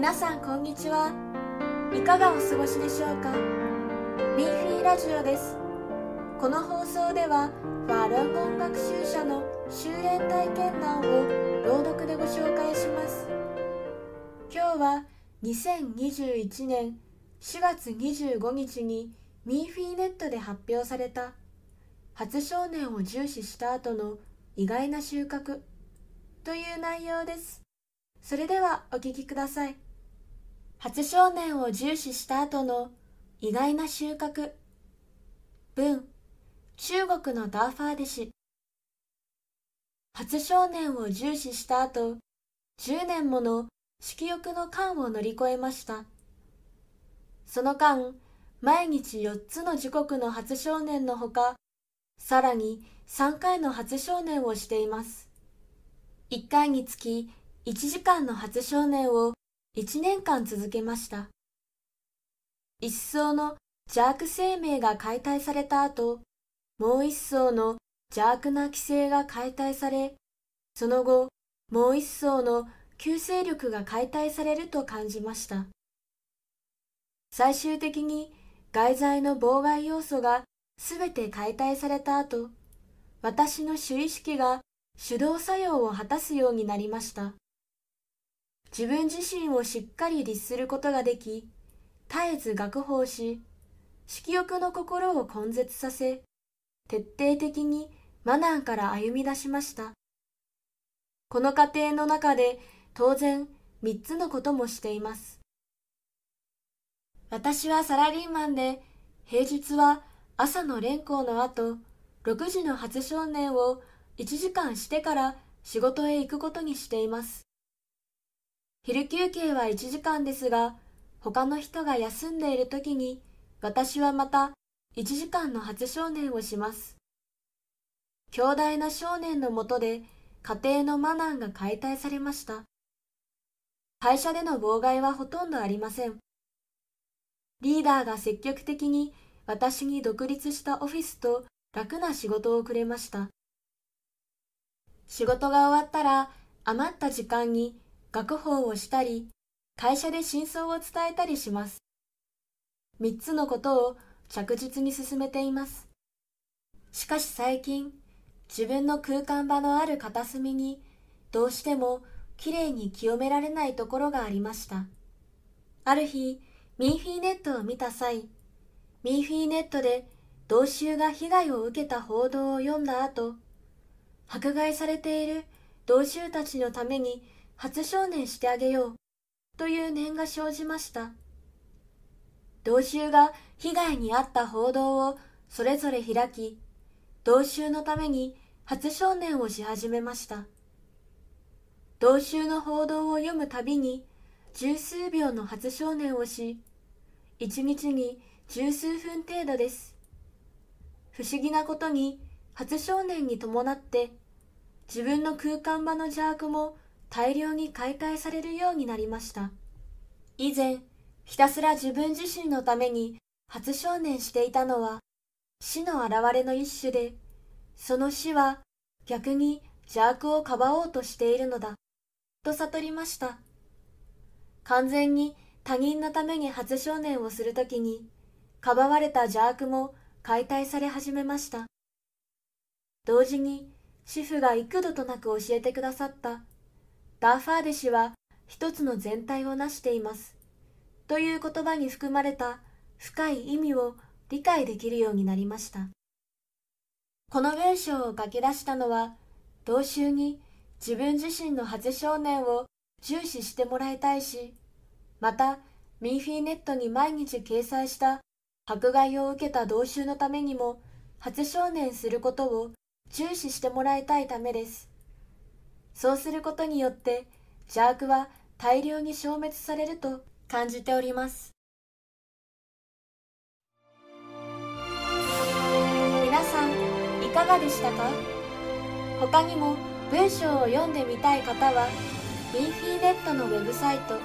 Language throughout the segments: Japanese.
皆さんこんにちは。いかがお過ごしでしょうか。ミーフィーラジオです。この放送ではファロンゴン学習者の修練体験談を朗読でご紹介します。今日は2021年4月25日にミーフィーネットで発表された初少年を重視した後の意外な収穫という内容です。それではお聞きください。初少年を重視した後の意外な収穫。文、中国のダーファー弟子。初少年を重視した後、10年もの色欲の間を乗り越えました。その間、毎日4つの時刻の初少年のほか、さらに3回の初少年をしています。1回につき1時間の初少年を1年間続けました。一層の邪悪生命が解体された後、もう一層の邪悪な規制が解体され、その後、もう一層の救世力が解体されると感じました。最終的に外在の妨害要素がすべて解体された後、私の主意識が主導作用を果たすようになりました。自分自身をしっかり律することができ、絶えず学法し、色欲の心を根絶させ、徹底的にマナーから歩み出しました。この過程の中で当然3つのこともしています。私はサラリーマンで、平日は朝の練行の後、6時の初少年を1時間してから仕事へ行くことにしています。昼休憩は1時間ですが、他の人が休んでいる時に、私はまた1時間の初少年をします。強大な少年のもとで家庭のマナーが解体されました。会社での妨害はほとんどありません。リーダーが積極的に私に独立したオフィスと楽な仕事をくれました。仕事が終わったら余った時間に学法をしたり、会社で真相を伝えたりします。3つのことを着実に進めています。しかし最近、自分の空間場のある片隅にどうしてもきれいに清められないところがありました。ある日、ミーフィーネットを見た際、ミーフィーネットで同衆が被害を受けた報道を読んだ後、迫害されている同衆たちのために初少年してあげようという念が生じました。同衆が被害に遭った報道をそれぞれ開き、同衆のために初少年をし始めました。同衆の報道を読むたびに十数秒の初少年をし、一日に十数分程度です。不思議なことに初少年に伴って自分の空間場の邪悪も大量に解体されるようになりました。以前、ひたすら自分自身のために初少年していたのは死の現れの一種で、その死は逆に邪悪をかばおうとしているのだ、と悟りました。完全に他人のために初少年をするときに、かばわれた邪悪も解体され始めました。同時に、師父が幾度となく教えてくださった、ダーファー弟子は一つの全体を成しています、という言葉に含まれた深い意味を理解できるようになりました。この文章を書き出したのは、同衆に自分自身の初少年を重視してもらいたいし、また、ミーフィーネットに毎日掲載した迫害を受けた同衆のためにも初少年することを重視してもらいたいためです。そうすることによって邪悪は大量に消滅されると感じております。皆さんいかがでしたか？他にも文章を読んでみたい方はミーフィーネットのウェブサイト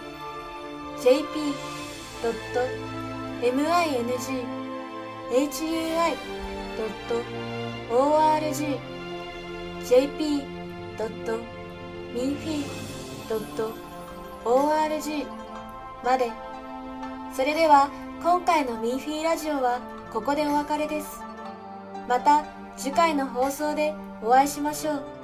jp.minghui.org jp.minfi.org まで。それでは今回のミーフィーラジオはここでお別れです。また次回の放送でお会いしましょう。